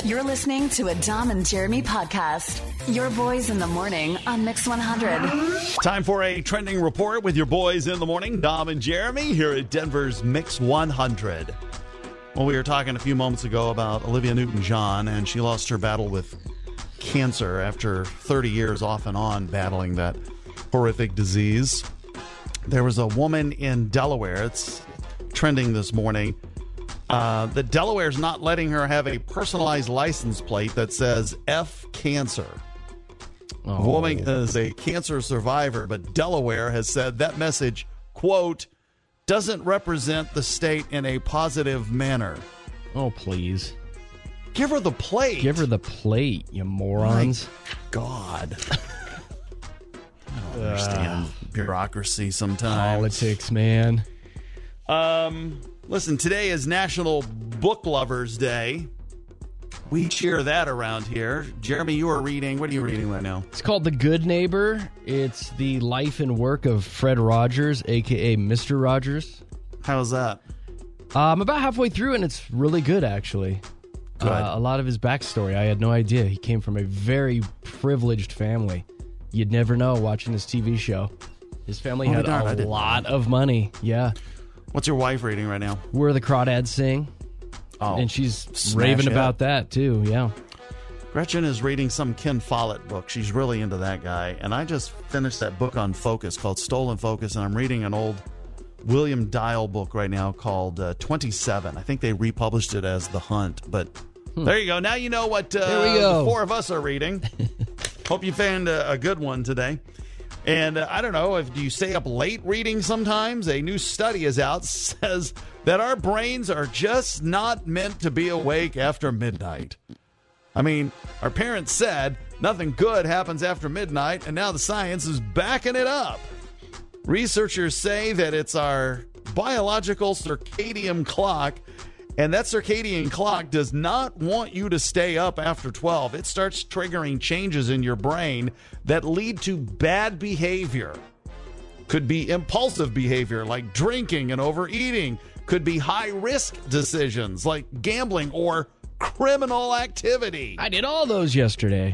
You're listening to a Dom and Jeremy podcast. Your boys in the morning on Mix 100. Time for a trending report with your boys in the morning, Dom and Jeremy, here at Denver's Mix 100. Well, we were talking a few moments ago about Olivia Newton-John, and she lost her battle with cancer after 30 years off and on battling that horrific disease. There was a woman in Delaware, it's trending this morning, that Delaware's not letting her have a personalized license plate that says F cancer. The woman is a cancer survivor, but Delaware has said that message, quote, doesn't represent the state in a positive manner. Oh, please. Give her the plate. Give her the plate, you morons. My God. I don't understand bureaucracy sometimes. Politics, man. Listen, today is National Book Lovers Day. We cheer that around here. Jeremy, you are reading. What are you reading right now? It's called The Good Neighbor. It's the life and work of Fred Rogers, a.k.a. Mr. Rogers. How's that? I'm about halfway through, and it's really good, actually. Good. A lot of his backstory, I had no idea. He came from a very privileged family. You'd never know watching this TV show. His family had a lot of money. Yeah. What's your wife reading right now? Where the Crawdads Sing. Oh, and she's raving about that, too. Yeah. Gretchen is reading some Ken Follett book. She's really into that guy. And I just finished that book on Focus called Stolen Focus, and I'm reading an old William Dial book right now called 27. I think they republished it as The Hunt, but there you go. Now you know what the four of us are reading. Hope you found a good one today. And I don't know, do you stay up late reading sometimes? A new study is out, says that our brains are just not meant to be awake after midnight. I mean, our parents said nothing good happens after midnight, and now the science is backing it up. Researchers say that it's our biological circadian clock, and that circadian clock does not want you to stay up after 12. It starts triggering changes in your brain that lead to bad behavior. Could be impulsive behavior like drinking and overeating. Could be high-risk decisions like gambling or criminal activity. I did all those yesterday.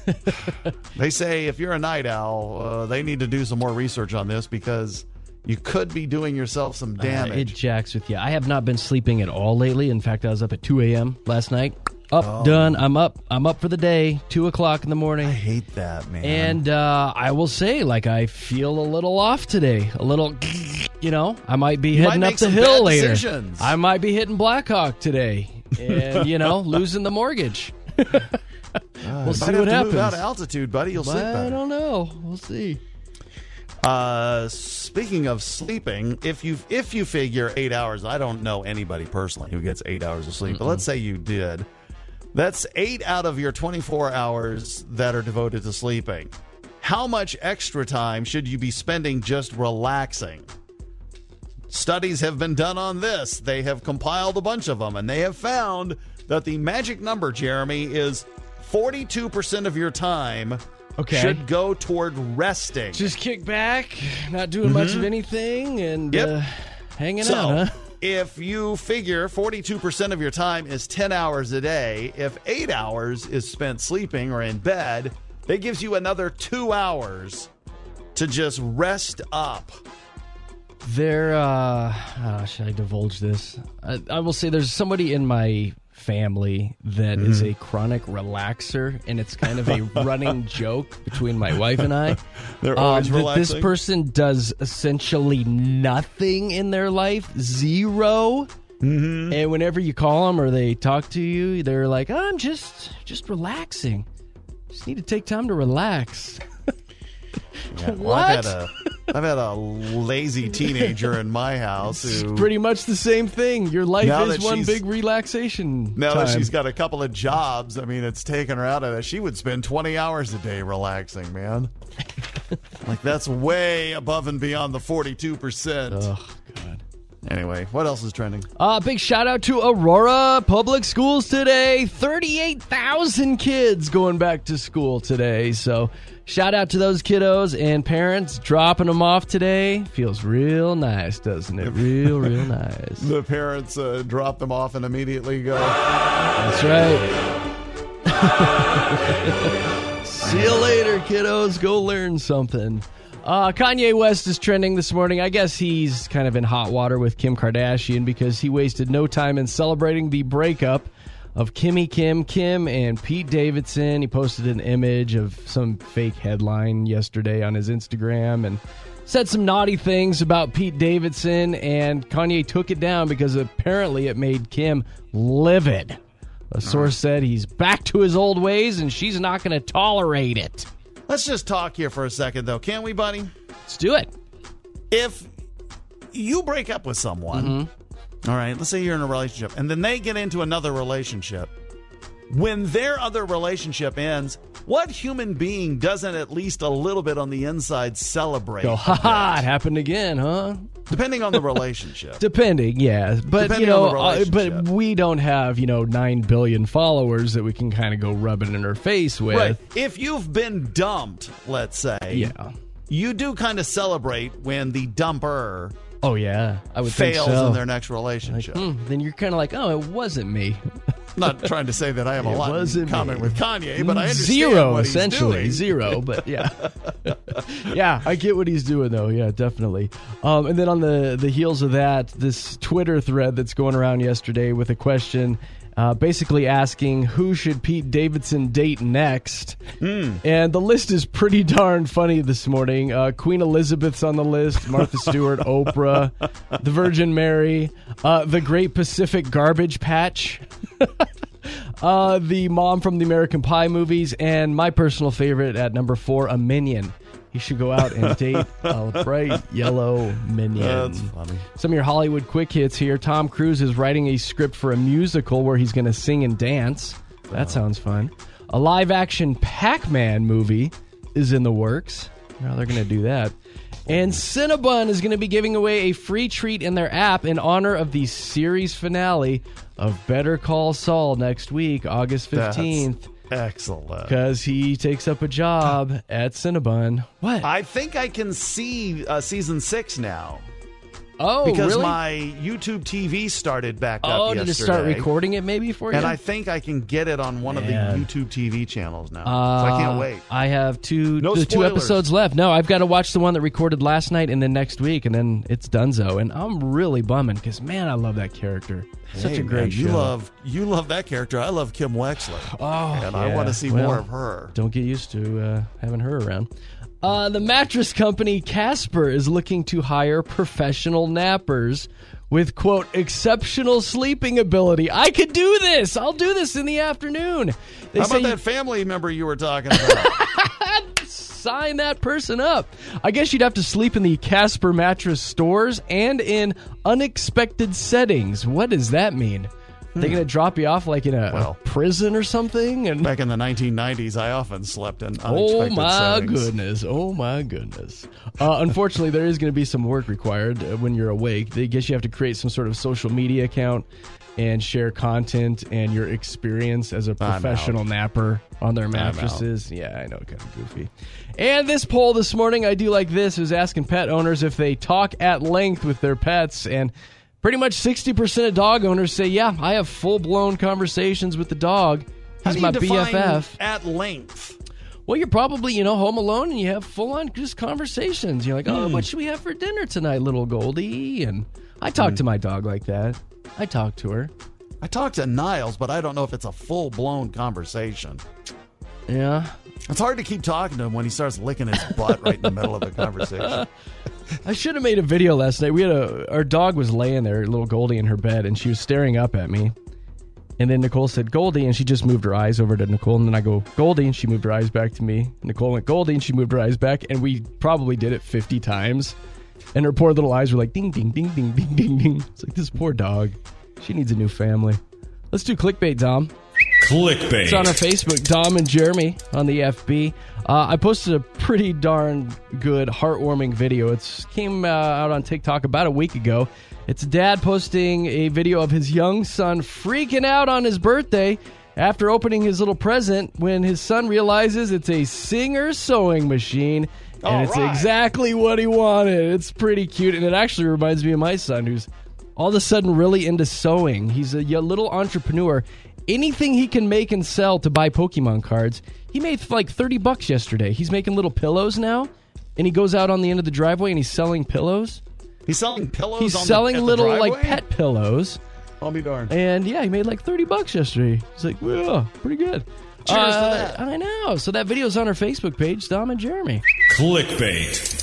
They say if you're a night owl, they need to do some more research on this because you could be doing yourself some damage. It jacks with you. I have not been sleeping at all lately. In fact, I was up at 2 a.m. last night. Done. I'm up for the day. 2 o'clock in the morning. I hate that, man. And I will say, I feel a little off today. A little, I might be heading up the hill later. Decisions. I might be hitting Blackhawk today. And, losing the mortgage. We'll see what happens. Move out of altitude, buddy. You'll sleep better. I don't know. We'll see. Speaking of sleeping, if you figure 8 hours, I don't know anybody personally who gets 8 hours of sleep, but let's say you did. That's 8 out of your 24 hours that are devoted to sleeping. How much extra time should you be spending just relaxing? Studies have been done on this. They have compiled a bunch of them, and they have found that the magic number, Jeremy, is 42% of your time should go toward resting. Just kick back, not doing much of anything, and hanging out, huh? If you figure 42% of your time is 10 hours a day, if 8 hours is spent sleeping or in bed, that gives you another 2 hours to just rest up. Should I divulge this? I will say there's somebody in my family that is a chronic relaxer, and it's kind of a running joke between my wife and I. They're always relaxing. This person does essentially nothing in their life, zero. And whenever you call them or they talk to you, they're like, oh, I'm just relaxing. Just need to take time to relax. Yeah, well, what? I've had a lazy teenager in my house who... It's pretty much the same thing. Your life is one big relaxation Now time. that she's got a couple of jobs, I mean, it's taken her out of that. She would spend 20 hours a day relaxing, man. That's way above and beyond the 42%. Oh, God. Anyway, what else is trending? Big shout out to Aurora Public Schools today. 38,000 kids going back to school today. So shout out to those kiddos and parents dropping them off today. Feels real nice, doesn't it? Real nice. The parents drop them off and immediately go. That's right. See you later, kiddos. Go learn something. Kanye West is trending this morning. I guess he's kind of in hot water with Kim Kardashian because he wasted no time in celebrating the breakup of Kim and Pete Davidson. He posted an image of some fake headline yesterday on his Instagram and said some naughty things about Pete Davidson, and Kanye took it down because apparently it made Kim livid. A source said he's back to his old ways and she's not going to tolerate it. Let's just talk here for a second, though. Can't we, buddy? Let's do it. If you break up with someone, all right, let's say you're in a relationship, and then they get into another relationship. When their other relationship ends, what human being doesn't at least a little bit on the inside celebrate? Go, ha, it happened again, huh? Depending on the relationship. Depending, yeah. But, Depending on the relationship. but we don't have, 9 billion followers that we can kind of go rub it in our face with. Right. If you've been dumped, let's say, yeah, you do kind of celebrate when the dumper oh, yeah, I would think fails so. in their next relationship. Then you're kind of like, oh, it wasn't me. Not trying to say that I have a lot in common with Kanye, but I understand Zero, what he's essentially. doing. Zero, but yeah. Yeah, I get what he's doing, though. Yeah, definitely. And then on the heels of that, this Twitter thread that's going around yesterday with a question basically asking who should Pete Davidson date next. And the list is pretty darn funny this morning. Queen Elizabeth's on the list, Martha Stewart, Oprah, the Virgin Mary, the Great Pacific Garbage Patch, the mom from the American Pie movies, and my personal favorite at number 4, a minion. He should go out and date a bright yellow minion. That's funny. Some of your Hollywood quick hits here. Tom Cruise is writing a script for a musical where he's going to sing and dance. That sounds fun. A live-action Pac-Man movie is in the works. How they're going to do that. And Cinnabon is going to be giving away a free treat in their app in honor of the series finale of Better Call Saul next week, August 15th. That's excellent. Because he takes up a job at Cinnabon. What? I think I can see season 6 now. Oh, because really? my YouTube TV started back up yesterday. Oh, did it start recording it maybe for you? And I think I can get it on one of the YouTube TV channels now. So I can't wait. I have two spoilers. episodes left. No, I've got to watch the one that recorded last night and then next week, and then it's donezo. And I'm really bumming because, man, I love that character. Such a great show. You love that character. I love Kim Wexler. Oh, and I want to see more of her. Don't get used to having her around. The mattress company Casper is looking to hire professional nappers with, quote, exceptional sleeping ability. I could do this. I'll do this in the afternoon. How about that family member you were talking about? Sign that person up. I guess you'd have to sleep in the Casper mattress stores and in unexpected settings. What does that mean? They're going to drop you off like in a prison or something? And back in the 1990s, I often slept in unexpected settings. Oh, my goodness. Unfortunately, there is going to be some work required when you're awake. They guess you have to create some sort of social media account and share content and your experience as a professional napper on their mattresses. Yeah, I know, kind of goofy. And this poll this morning, I do like this, is asking pet owners if they talk at length with their pets, and pretty much 60% of dog owners say, yeah, I have full-blown conversations with the dog. He's my BFF. At length? Well, you're probably, home alone and you have full-on just conversations. You're like, oh, what should we have for dinner tonight, little Goldie? And I talk to my dog like that. I talk to her. I talk to Niles, but I don't know if it's a full-blown conversation. Yeah. It's hard to keep talking to him when he starts licking his butt right in the middle of the conversation. I should have made a video last night. We had our dog was laying there, little Goldie, in her bed, and she was staring up at me. And then Nicole said, Goldie, and she just moved her eyes over to Nicole. And then I go, Goldie, and she moved her eyes back to me. Nicole went, Goldie, and she moved her eyes back. And we probably did it 50 times. And her poor little eyes were like, ding, ding, ding, ding, ding, ding, ding. It's like, this poor dog. She needs a new family. Let's do clickbait, Dom. Clickbait. It's on our Facebook, Dom and Jeremy on the FB. I posted a pretty darn good, heartwarming video. It came out on TikTok about a week ago. It's dad posting a video of his young son freaking out on his birthday after opening his little present when his son realizes it's a Singer sewing machine. And it's exactly what he wanted. It's pretty cute. And it actually reminds me of my son, who's all of a sudden really into sewing. He's a little entrepreneur. anything he can make and sell to buy Pokemon cards. He made like $30 yesterday. He's making little pillows now, and he goes out on the end of the driveway and he's selling pillows. He's selling pillows. He's on selling the little driveway? like pet pillows. I'll be darned. And yeah, he made like $30 yesterday. He's like, well, pretty good. Cheers to that. I know. So that video's on our Facebook page, Dom and Jeremy. Clickbait.